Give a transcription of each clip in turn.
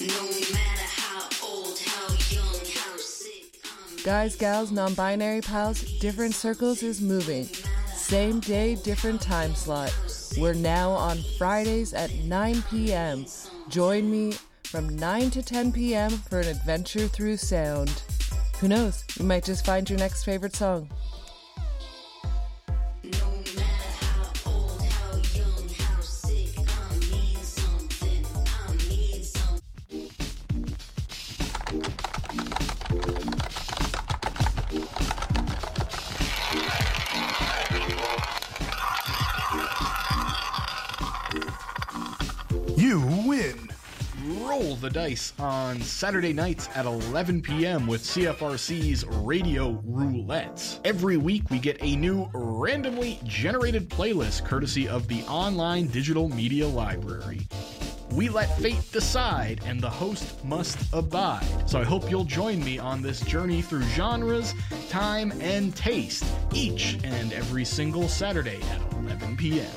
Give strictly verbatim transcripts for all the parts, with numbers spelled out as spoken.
Guys, gals, non-binary pals, Different Circles is moving. Same day, different time slot. We're now on Fridays at nine p.m. Join me from nine to ten p.m. for an adventure through sound. Who knows, you might just find your next favorite song. You win! Roll the dice on Saturday nights at eleven p.m. with C F R C's Radio Roulette. Every week we get a new randomly generated playlist courtesy of the online digital media library. We let fate decide, and the host must abide. So I hope you'll join me on this journey through genres, time, and taste, each and every single Saturday at eleven p.m.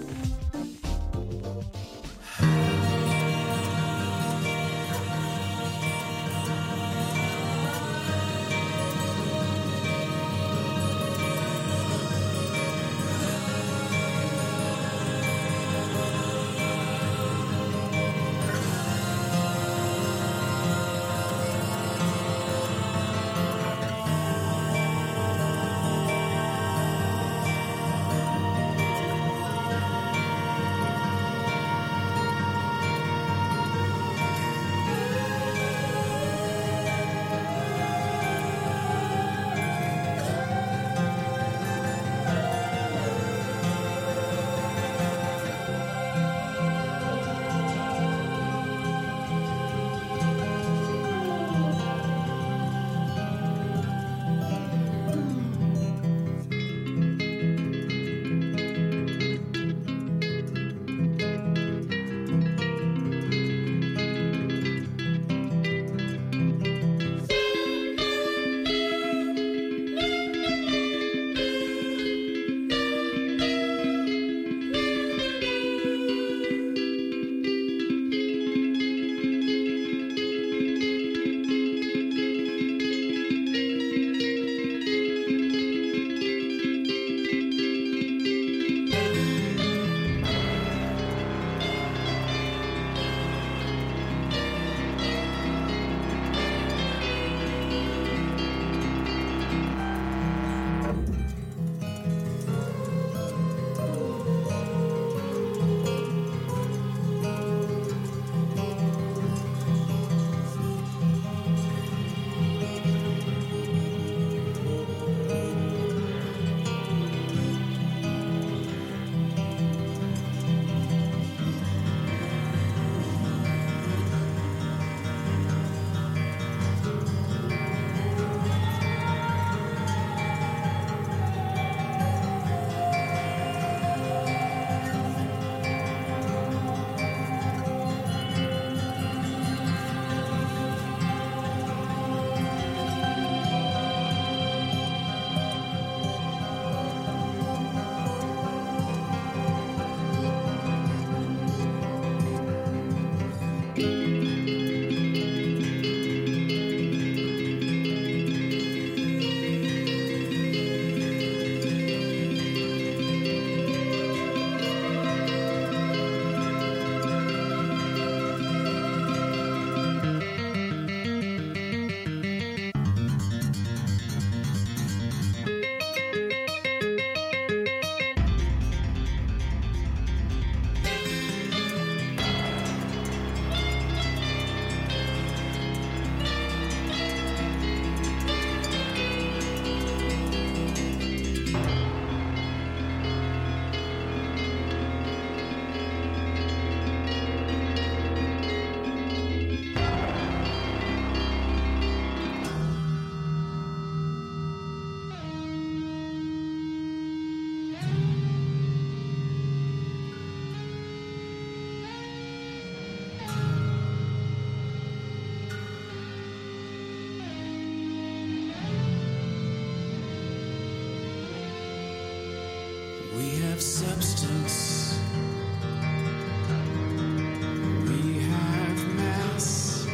have substance, we have mass.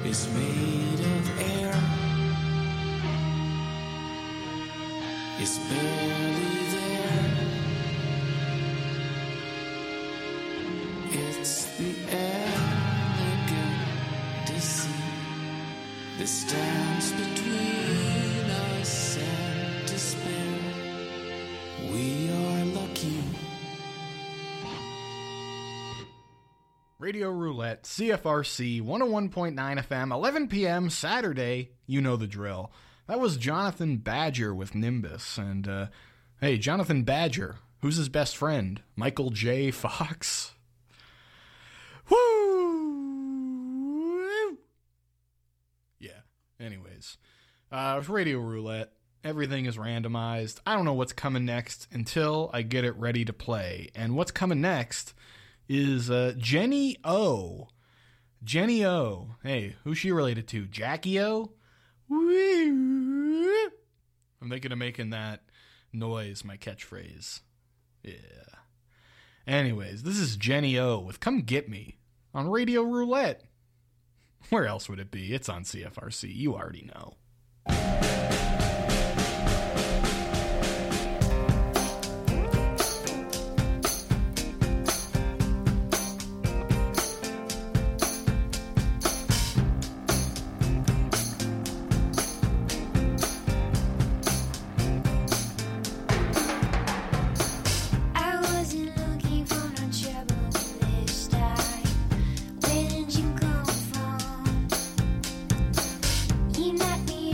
is made of air. It's barely there. It's the elegant deceit that stands between us and despair. We are lucky. Radio Roulette, C F R C, one oh one point nine F M, eleven p.m. Saturday. You know the drill. That was Jonathan Badger with Nimbus. And, uh, hey, Jonathan Badger, who's his best friend? Michael J. Fox? Woo! Yeah, anyways. Uh, with Radio Roulette, everything is randomized. I don't know what's coming next until I get it ready to play. And what's coming next is uh, Jenny O. Jenny O. Hey, who's she related to? Jackie O? I'm thinking of making that noise my catchphrase. Yeah. Anyways, this is Jenny O with Come Get Me on Radio Roulette. Where else would it be? It's on C F R C. You already know. Where did you come from? You knocked me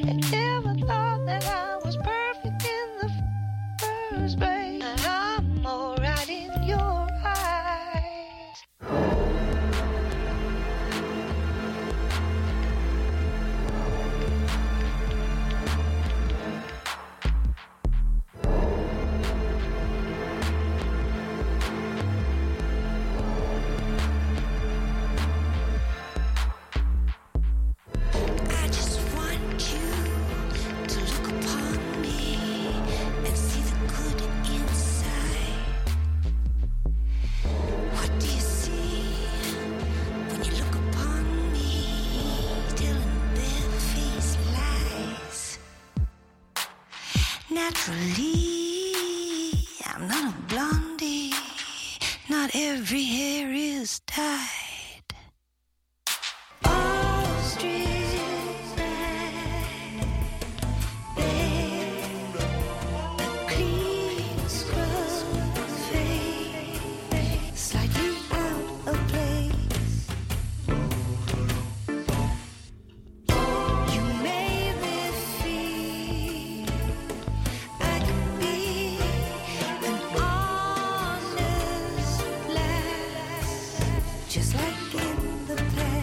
Never thought that I was perfect in the first place. And I'm alright in your eyes. I just want you to look upon me and see the good inside. What do you see when you look upon me, telling bare-faced lies? Naturally, I'm not a blondie. Not every hair is dyed. All streets bare, a clean scrub face, slightly out of place. You made me feel I could be an honest lass, just like in the past.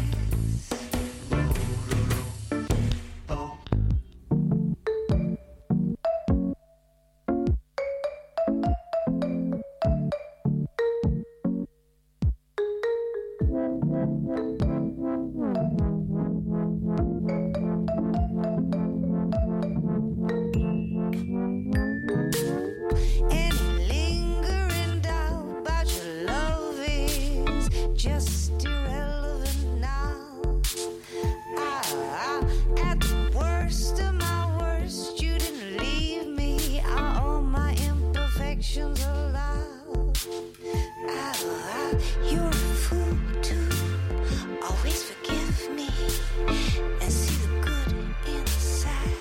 Any lingering doubt about your love is just irrelevant now. Ah, ah, at the worst of my worst, you didn't leave me. Are all my imperfections allowed? Ah, ah, you're a fool too. Always forgive me and see the good inside.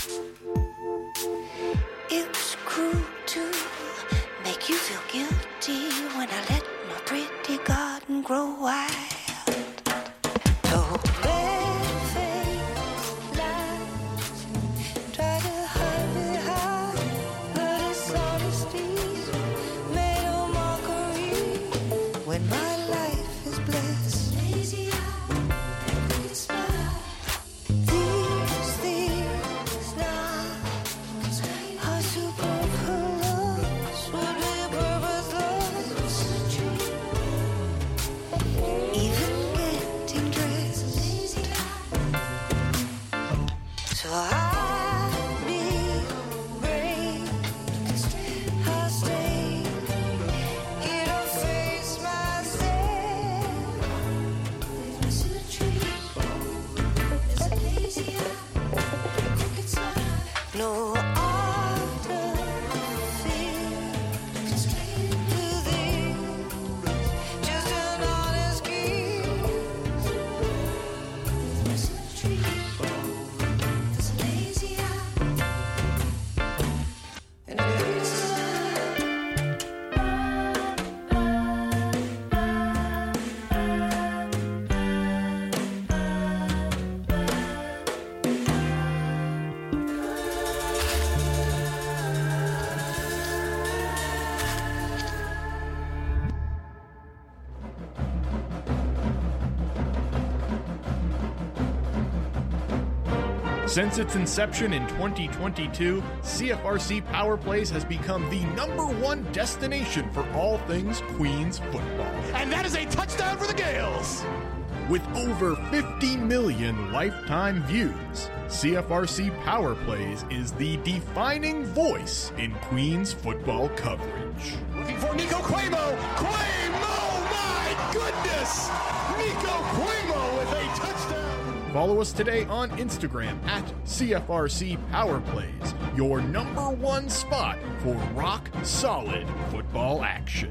It was cruel to make you feel guilty when I let my pretty garden grow wild. Oh, bare-faced lies, try to hide behind the dishonesty, made a mockery when my life is blessed. Lazy eye, crooked smile, these things now are superfluous, would be purposeless. Even getting dressed. So I'll be brave. I'll stay here to face myself. There's a tree. There's a lazy eye. Crooked smile. No after fear. Straight to thee. Just an honest gift. There's a tree. There's a lazy eye. And a crooked smile. Since its inception in twenty twenty-two, C F R C Power Plays has become the number one destination for all things Queens football. And that is a touchdown for the Gales. With over fifty million lifetime views, C F R C Power Plays is the defining voice in Queens football coverage. Looking for Nico Cuomo. Cuomo, my goodness. Nico Cuomo with a touchdown. Follow us today on Instagram at C F R C Power Plays, your number one spot for rock solid football action.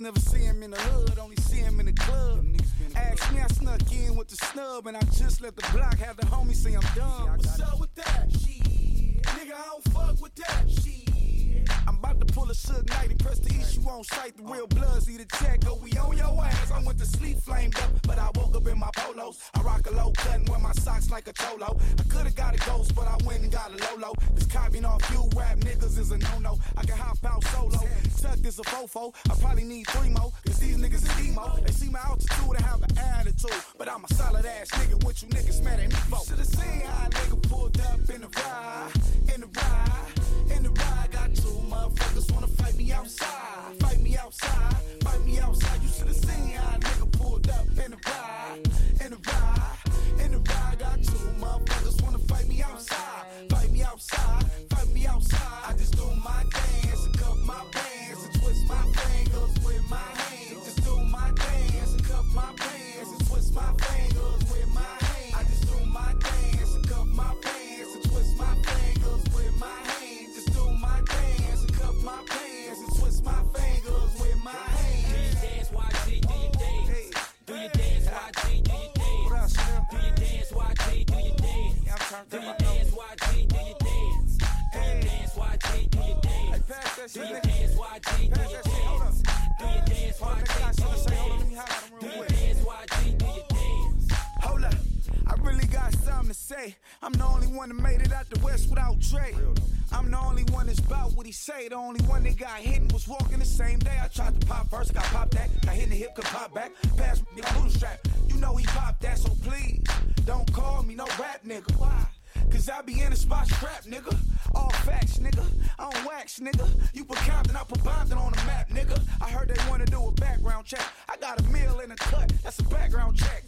never see him in the hood, only see him in the club. Ask me, I snuck in with the snub, and I just let the block have the homie say I'm done. What's up with that? Shit. Nigga, I don't fuck with that. Shit. I'm about to pull a Suge Knight and press the issue on sight. The real bloods need a check, oh, we on your ass. I went to sleep flamed up, but I woke up in my polos. I rock a low cut and wear my socks like a cholo. I could've got a ghost, but I went and got a Lolo. This copying off you rap niggas is a no-no. I can hop out solo, tuck is a fofo. I probably need three more, cause these niggas is emo. They see my altitude and have an attitude, but I'm a solid ass nigga, what you niggas mad at me for? Should've seen how a nigga pulled up in the ride, in the ride, in the ride. Got two motherfuckers wanna fight me outside, fight me outside, fight me outside. You should've seen how a nigga pulled up in the ride, in the ride, in the ride. Got two motherfuckers wanna fight me outside, fight me outside, fight me outside. I just do my dance and cup my pants and twist my fingers with my hands. Just do my dance and cup my pants and twist my fingers with my hands. I just do my dance and cup my pants and twist my fingers with my hands. Just do my dance and cup my pants and twist my fingers with my hands. Do your dance, Y G, do your dance. Do your dance, Y G, do your dance. Do your dance, Y G, do your dance. Do your dance, Y G, do your dance. Do your dance, Y G, do your dance. Do your dance, Y G, do your dance. Do your dance, Y G, do your dance. Do your dance, Y G, do your dance. Hold up, I really got something to say. I'm the only one that made it out the West without Dre. I'm the only one that's about what he say. The only one that got hit and was walking the same day. I tried to pop first, got popped that. Got hit in the hip, could pop back. Pass me the bootstrap. You know he popped that, so please don't call me no rap nigga. Why? Cause I be in the spot scrap, nigga. All facts, nigga. I don't wax, nigga. You put Compton, I put Bompton on the map, nigga. I heard they wanna do a background check. I got a meal in a cut, that's a background check.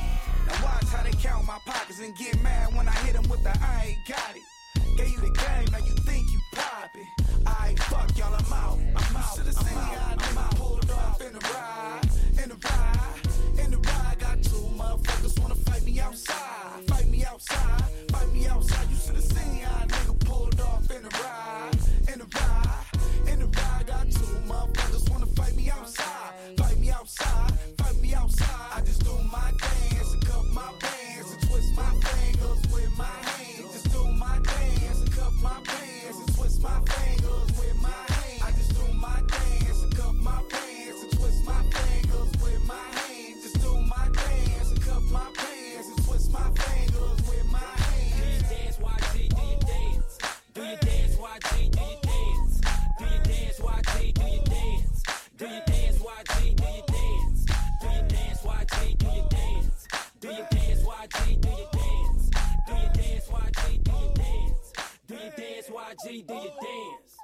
Now watch how they count my pockets and get mad when I hit them with the I ain't got it. Gave you the game, now you think you poppin'. Aight, fuck y'all, I'm out. I'm out. Should've seen how nigga pulled off in the ride, in the ride, in the ride. Got two motherfuckers wanna fight me outside, fight me outside, fight me outside. You should've seen how nigga pulled off in the ride, in the ride, in the ride. Got two motherfuckers wanna fight me outside, fight me outside, fight me outside. I just do my dance and cup my pants and twist my fingers with my hands. Just do my dance and cup my pants and twist my fingers with my hands. I just do my dance and cup my pants and twist my fingers with my hands. Just do my dance and cup my pants and twist my fingers with my hands. Do your dance, Y G, do your dance. Do your dance, Y G, do your dance. Do your dance, Y G, do your dance. Do your dance, Y G, do your dance. Do your dance, Y G, do your dance. Do your dance, Y G, do your dance. Do your dance, Y G, do your dance. Do your dance, Y G, do your dance.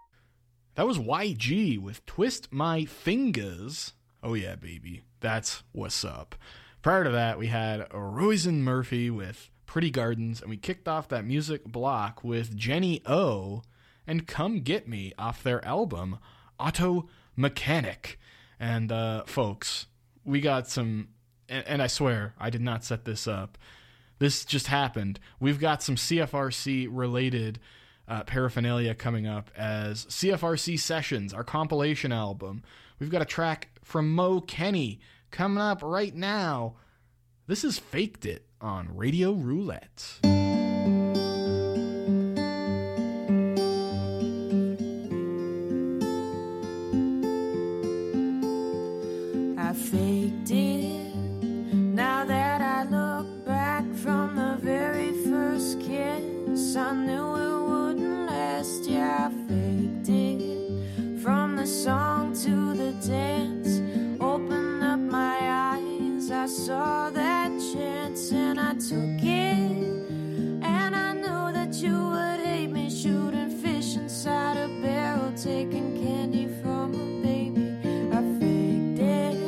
That was Y G with Twist My Fingers. Oh yeah, baby. That's what's up. Prior to that, we had Roisin Murphy with Pretty Gardens, and we kicked off that music block with Jenny O and Come Get Me off their album, Auto Mechanic. And, uh, folks, we got some, and, and I swear, I did not set this up. This just happened. We've got some C F R C-related uh, paraphernalia coming up as C F R C Sessions, our compilation album. We've got a track from Mo Kenny coming up right now. This is Faked It on Radio Roulette. I faked it. Now that I look back from the very first kiss, I knew it wouldn't last. Yeah, I faked it. From the song to the dance, opened up my eyes. I saw that chance and I took it. And I knew that you would hate me, shooting fish inside a barrel, taking candy from a baby. I faked it.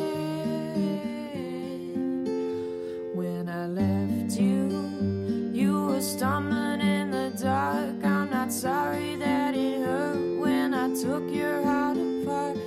When I left you, you were stumbling in the dark. I'm not sorry that it hurt when I took your heart apart.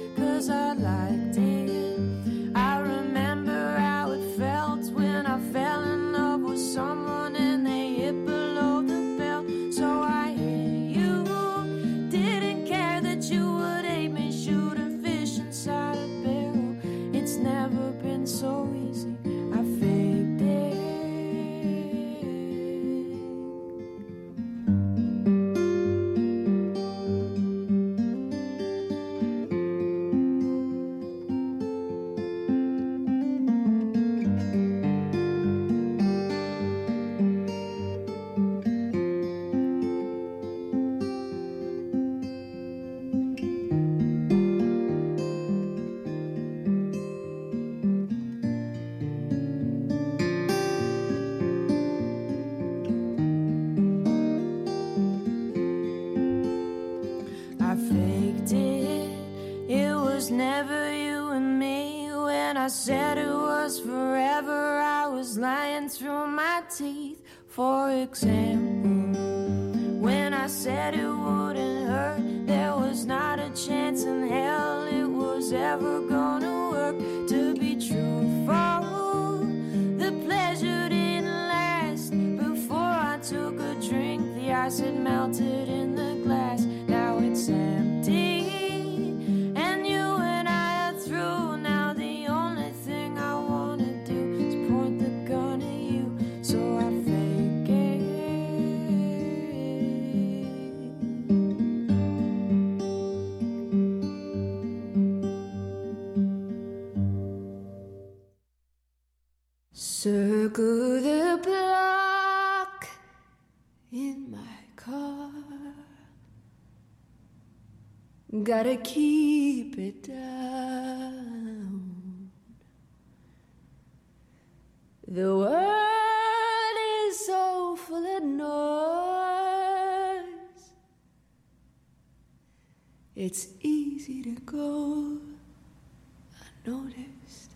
I said it was forever, I was lying through my teeth. For example, when I said it wouldn't hurt, there was not a chance in hell it was ever gonna work. To be truthful, the pleasure didn't last. Before I took a drink, the ice had melted in the glass. Now it's empty, and you and I are through. Now the only thing I wanna do is point the gun at you, so I fake it. Circle the block in my car. Gotta keep it down. The world is so full of noise. It's easy to go unnoticed.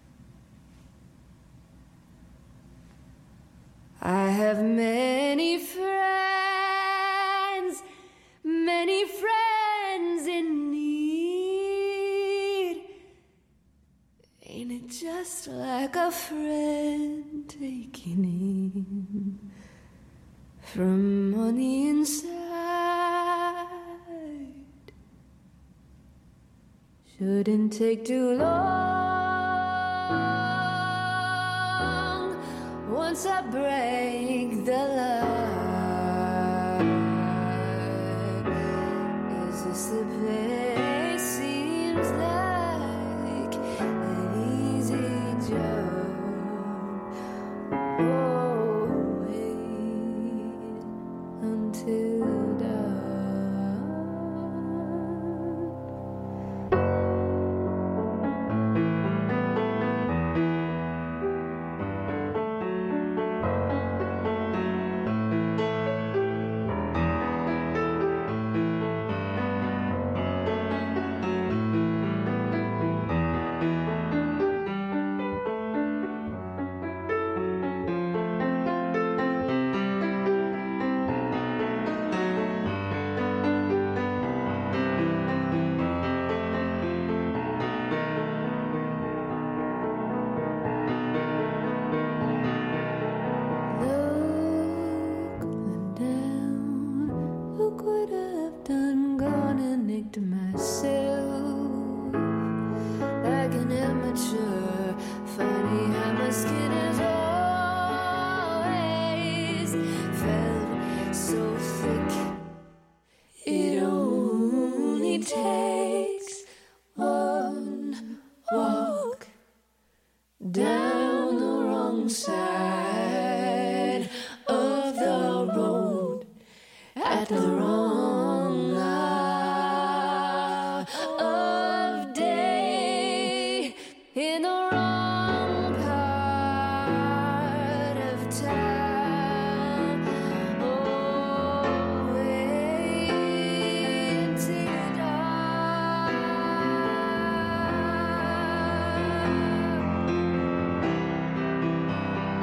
I have many friends, many friends in need. Ain't it just like a friend taking in from on the inside? Shouldn't take too long once I break the line. Is this the place? Seems like an easy job. Oh, wait until dawn.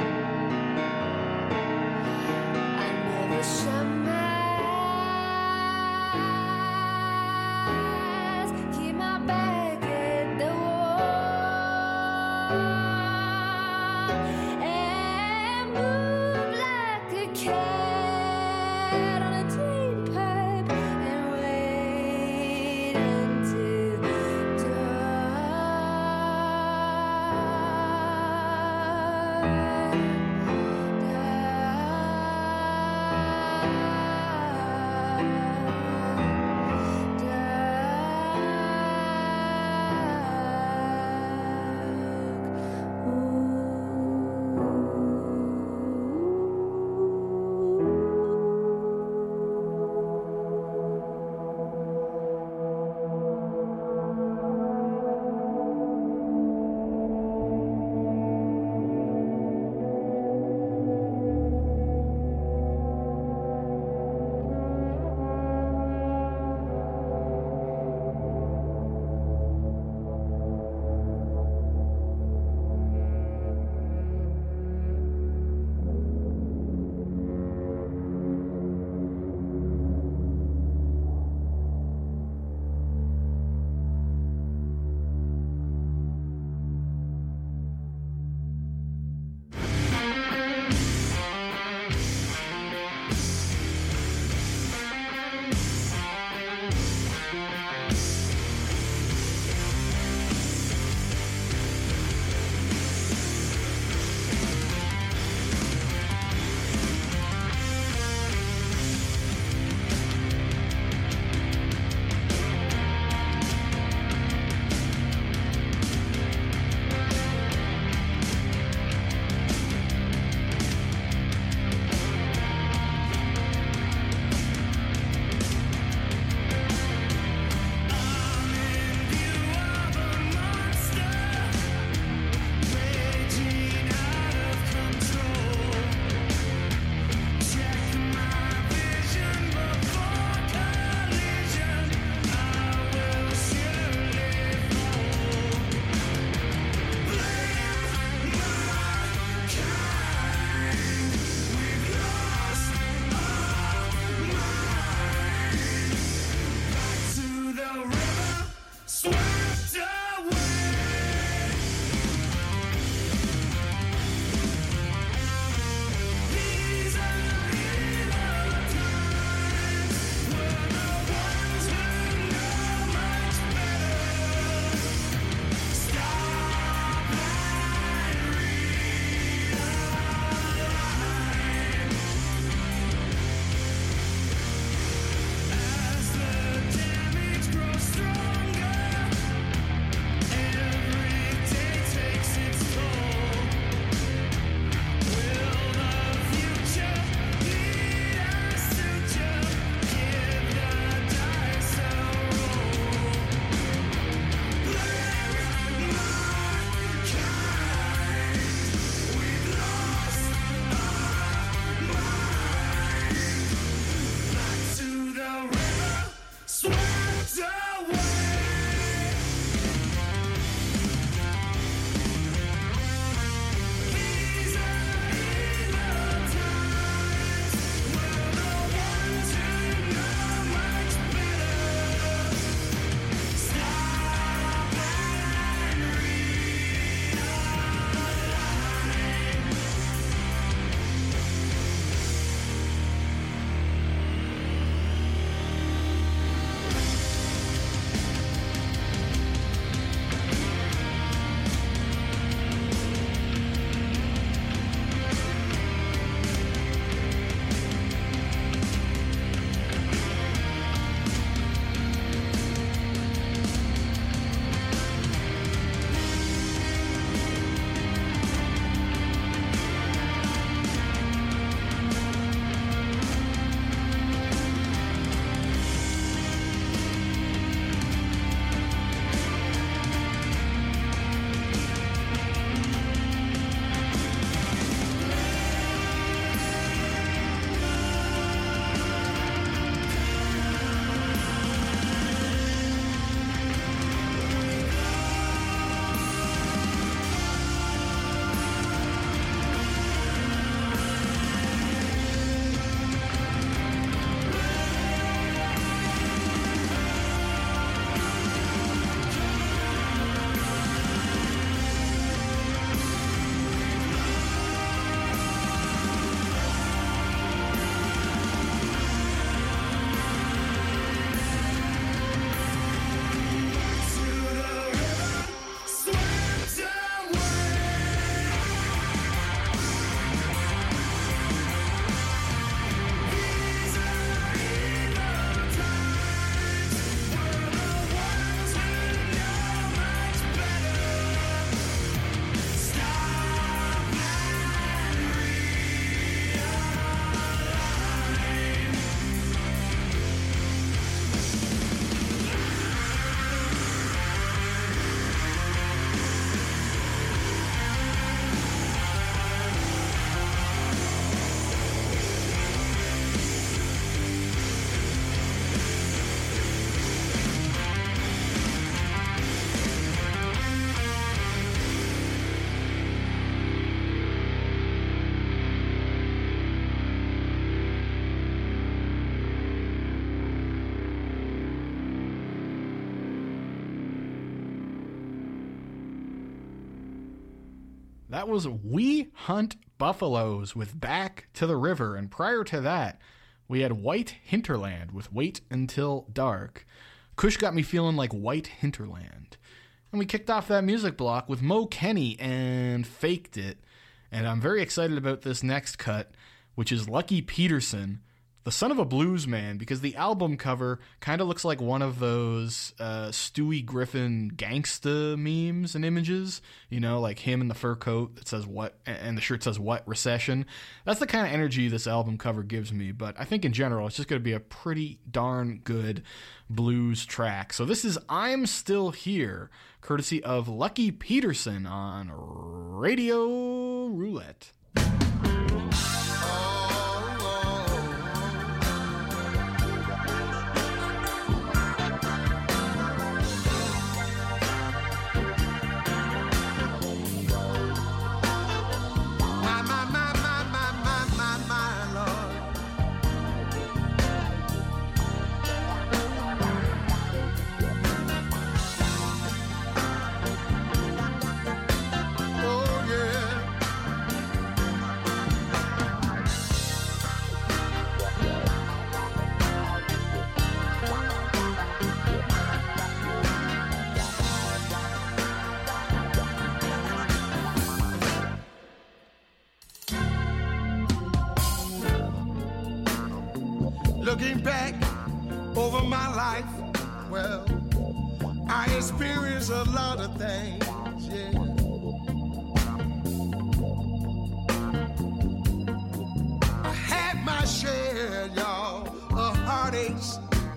Shut my That was We Hunt Buffaloes with Back to the River, and prior to that, we had White Hinterland with Wait Until Dark. Kush got me feeling like White Hinterland. And we kicked off that music block with Mo Kenny and Faked It. And I'm very excited about this next cut, which is Lucky Peterson, the son of a blues man, because the album cover kind of looks like one of those uh, Stewie Griffin gangsta memes and images, you know, like him in the fur coat that says what, and the shirt says what, recession. That's the kind of energy this album cover gives me, but I think in general it's just going to be a pretty darn good blues track. So this is I'm Still Here, courtesy of Lucky Peterson on Radio Roulette. Looking back over my life, well, I experienced a lot of things, yeah. I had my share, y'all, of heartaches.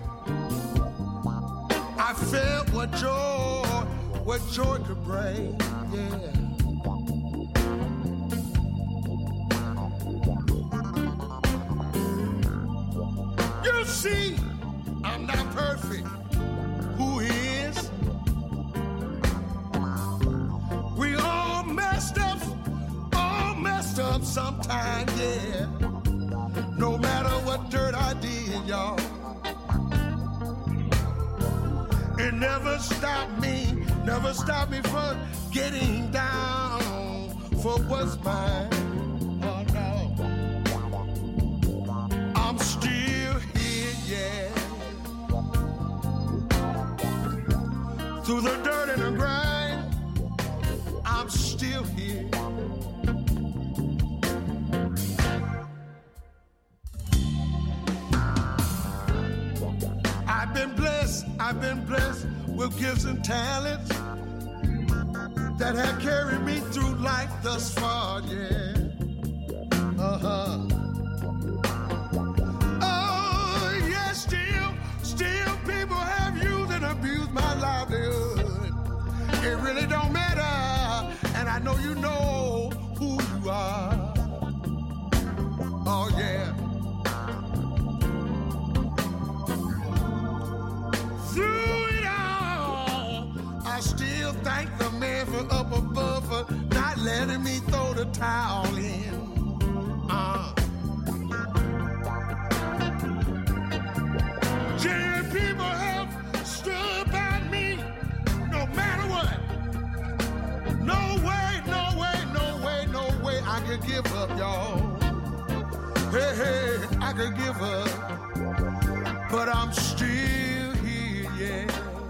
I felt what joy, what joy could bring, yeah. See, I'm not perfect. Who is? We all messed up, all messed up sometime, yeah. No matter what dirt I did, y'all, it never stopped me, never stopped me from getting down for what's mine. Oh no, I'm still yeah. Through the dirt and the grind, I'm still here. I've been blessed, I've been blessed with gifts and talents that have carried me through life thus far, yeah. Uh-huh. Abuse my livelihood. It really don't matter, and I know you know who you are. Oh yeah. Through it all, I still thank the man for up above for not letting me throw the towel in. Uh. Yeah, people have stood by me no matter what. No way, no way, no way, no way I could give up, y'all. Hey, hey, I could give up, but I'm still here, yeah.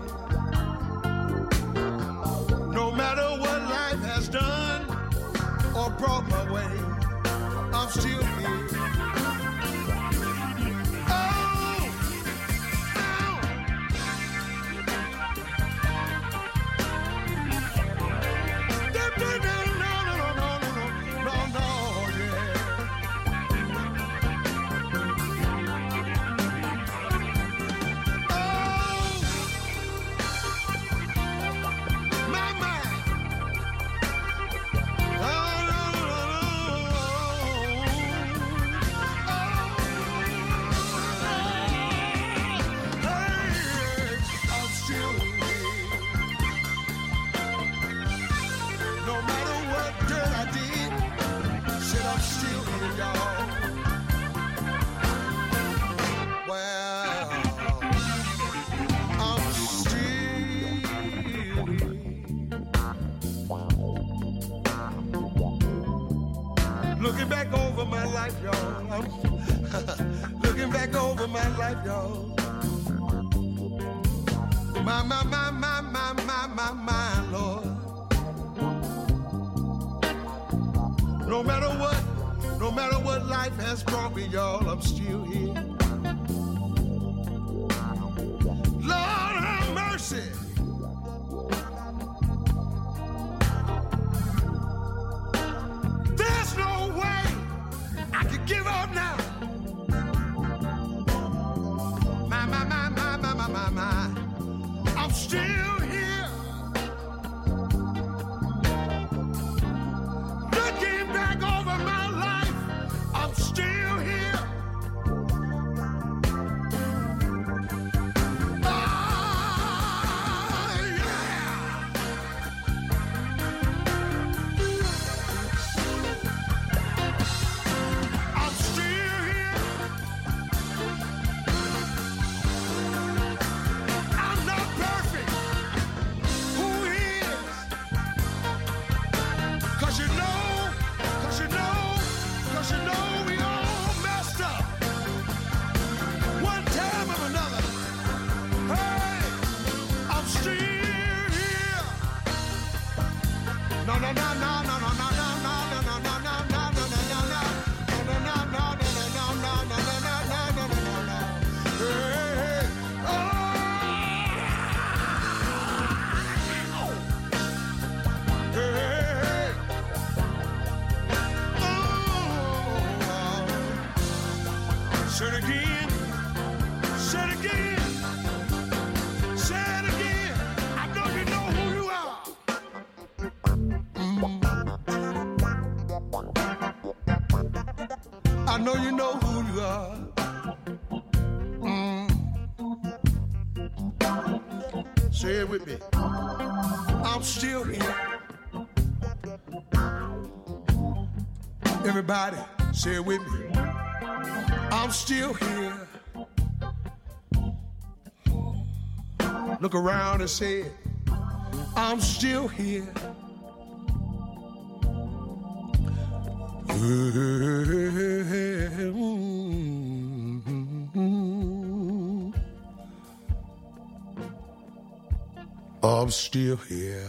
No matter what life has done or brought my way, I'm still here. life, y'all. I'm looking back over my life, y'all. My, my, my, my, my, my, my, my, Lord. No matter what, no matter what life has brought me, y'all, I'm still here. Lord, have mercy. There's no way I could give up now. My, my, my, my, my, my, my, my. I'm still here. Looking back over my life, I'm still here. Oh, yeah. I'm still here. I'm not perfect. Who is? Cause you know, cause you know, cause you know we all messed up. One time or another. Hey, I'm still here. No, no, no, no, no, no, no, no, no, no, no, no, no, no, no, no, no, no. No, no, no, no, no, no, no, no, no, no, no, no, no, no. Hey, hey, oh. Hey, hey, hey. Oh. Say it again. Say it again. Say it again. I know you know who you are. Mm. I know you know who you are. Mm. Say it with me. I'm still here. Everybody, say it with me. I'm still here. Look around and say it. I'm still here. I'm still here.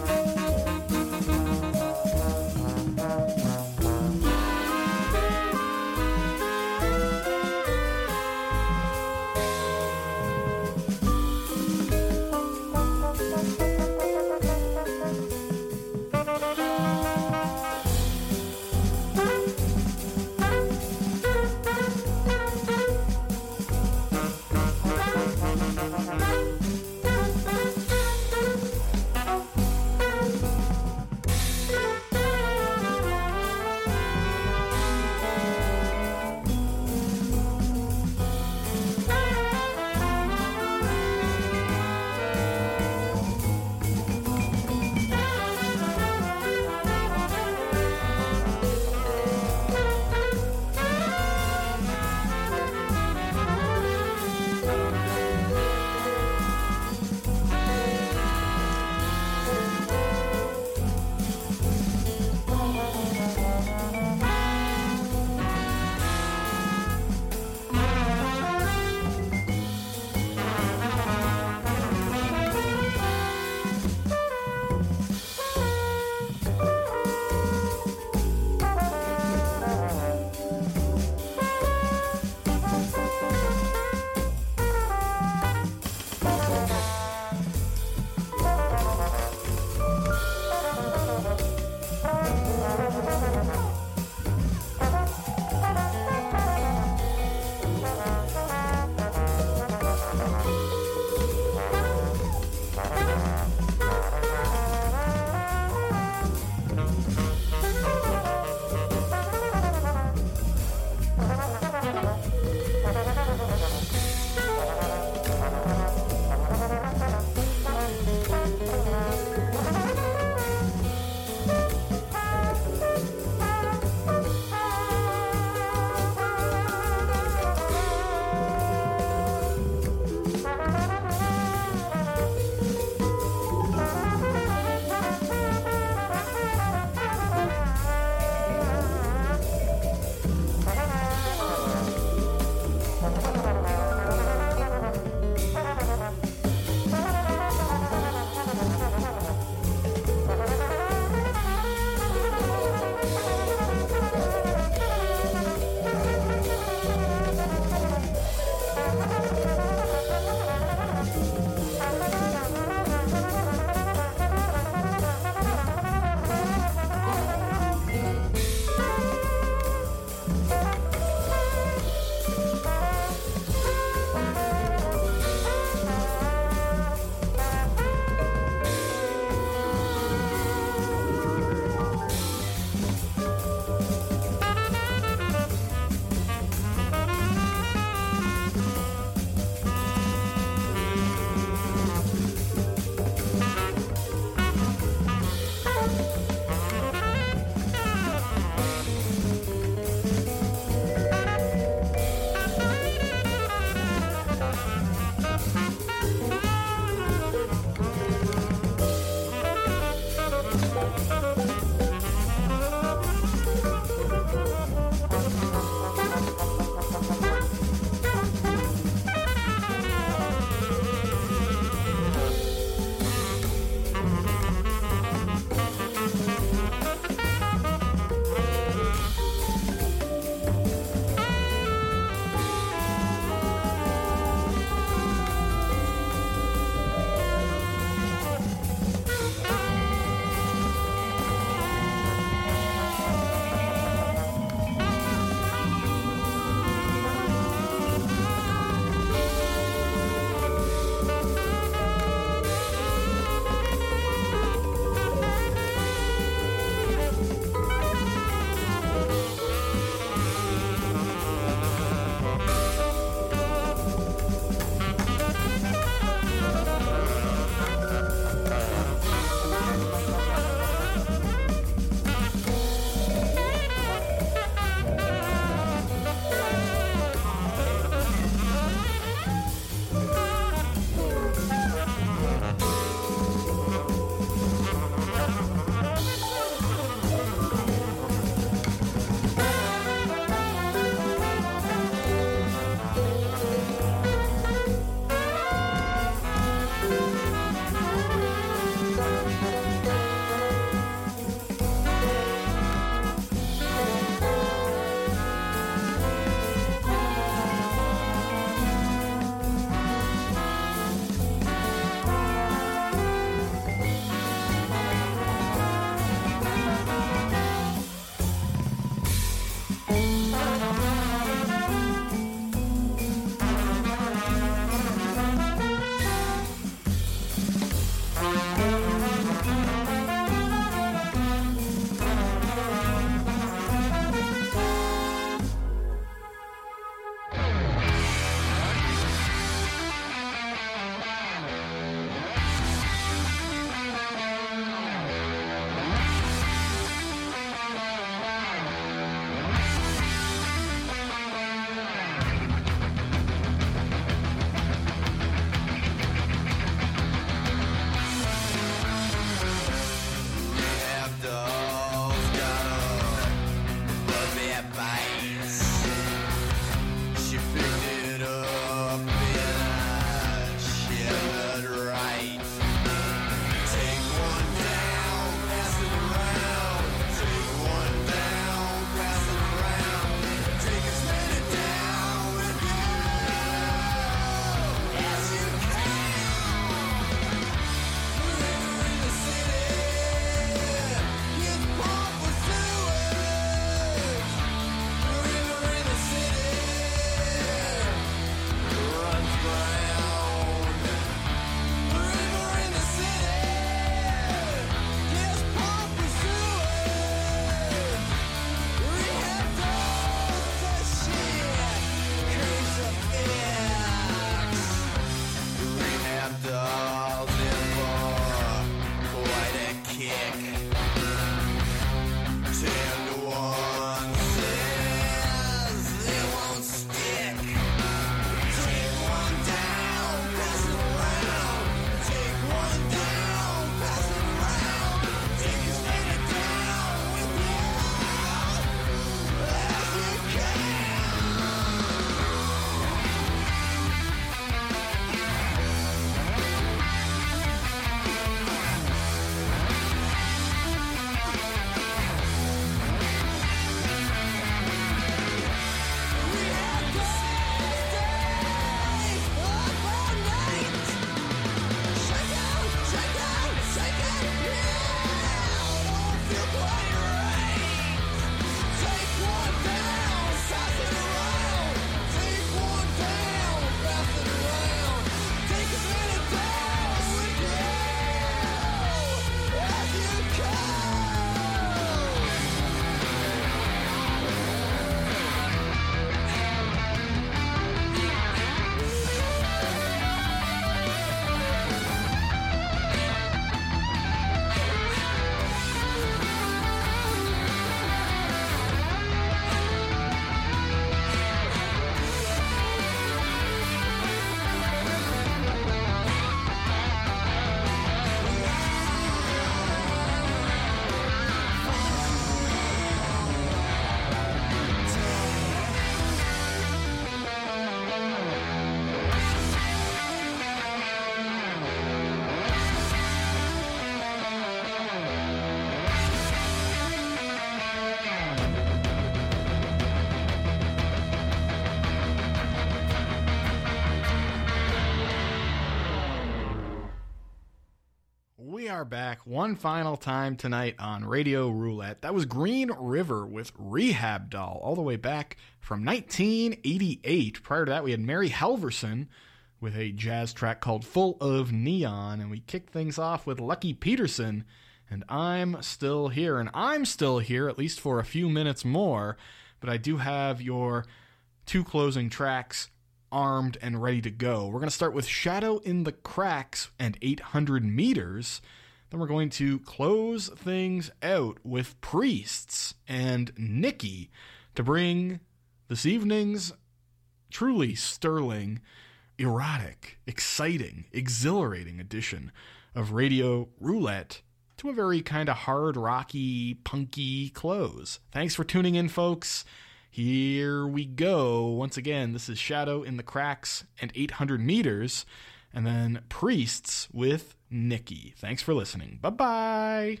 are back one final time tonight on Radio Roulette. That was Green River with Rehab Doll, all the way back from nineteen eighty-eight. Prior to that, we had Mary Halverson with a jazz track called Full of Neon, and we kicked things off with Lucky Peterson and I'm Still Here. And I'm still here, at least for a few minutes more, but I do have your two closing tracks armed and ready to go. We're going to start with Shadow in the Cracks and eight hundred meters. Then we're going to close things out with Priests and Nikki to bring this evening's truly sterling, erotic, exciting, exhilarating edition of Radio Roulette to a very kind of hard, rocky, punky close. Thanks for tuning in, folks. Here we go. Once again, this is Shadow in the Cracks and eight hundred meters, and then Priests with Nikki. Thanks for listening. Bye-bye.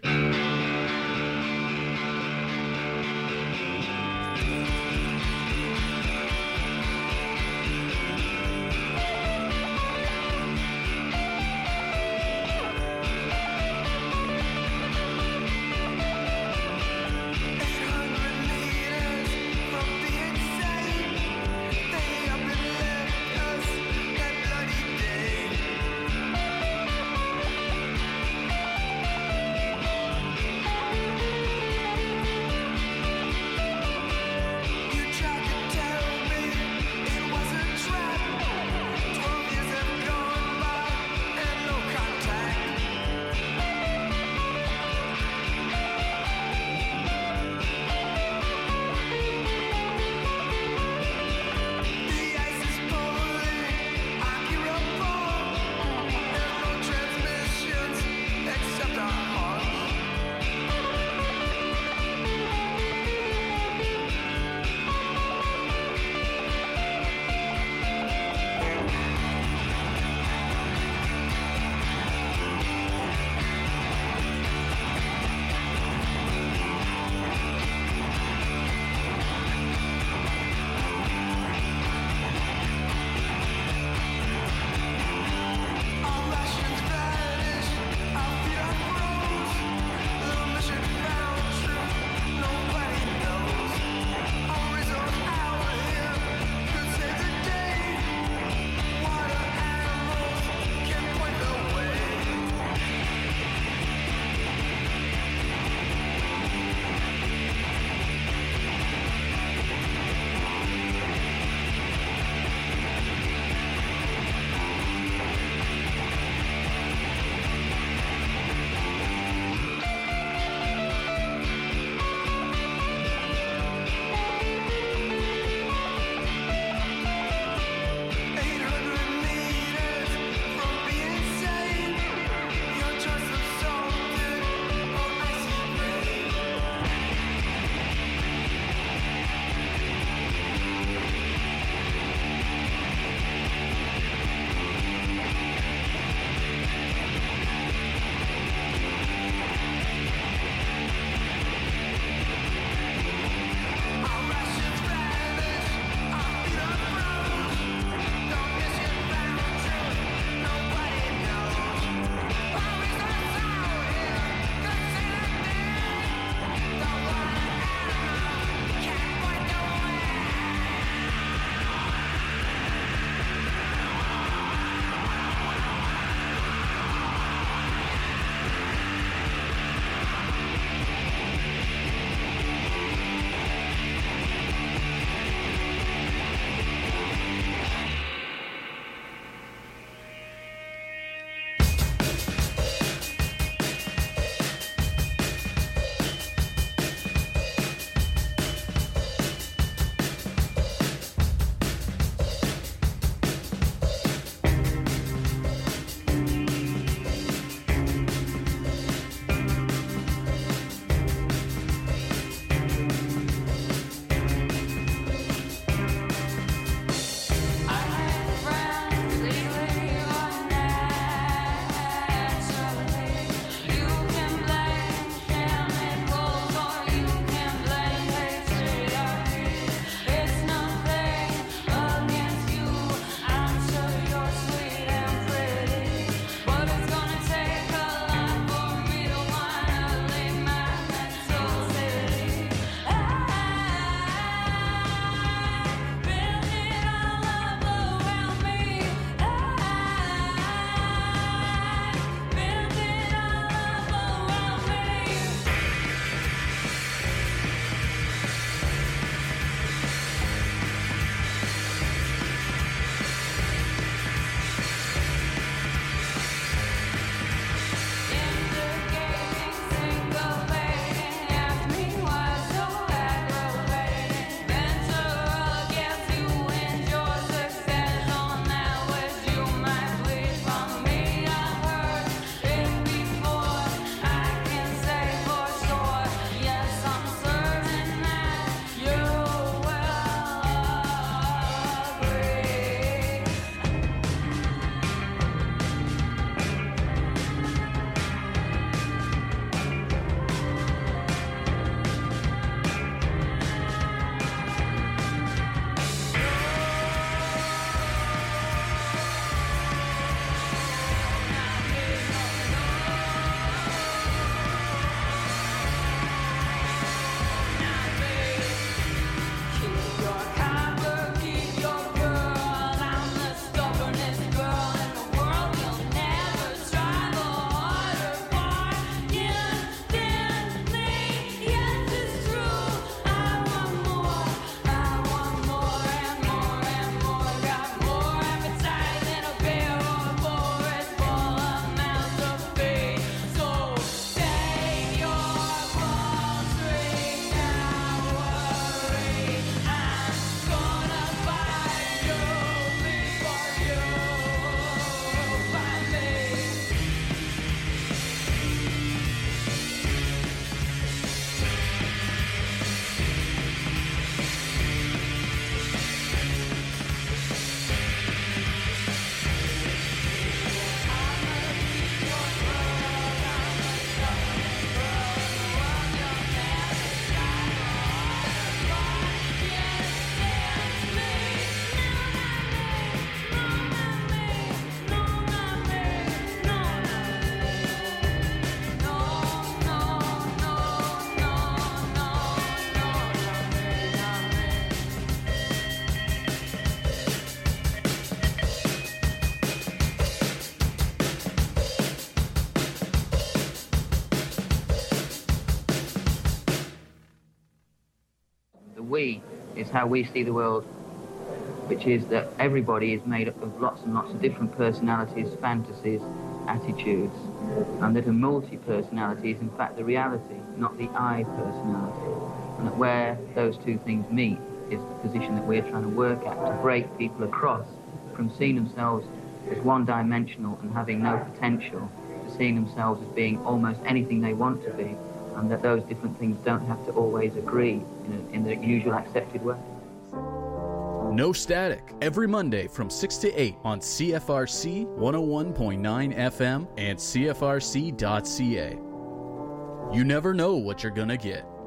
Thank we is how we see the world, which is that everybody is made up of lots and lots of different personalities, fantasies, attitudes, and that a multi-personality is in fact the reality, not the I personality. And that where those two things meet is the position that we're trying to work at, to break people across from seeing themselves as one-dimensional and having no potential, to seeing themselves as being almost anything they want to be, and that those different things don't have to always agree in, a, in the usual accepted way. No Static, every Monday from six to eight on C F R C one oh one point nine F M and C F R C dot C A. You never know what you're gonna get.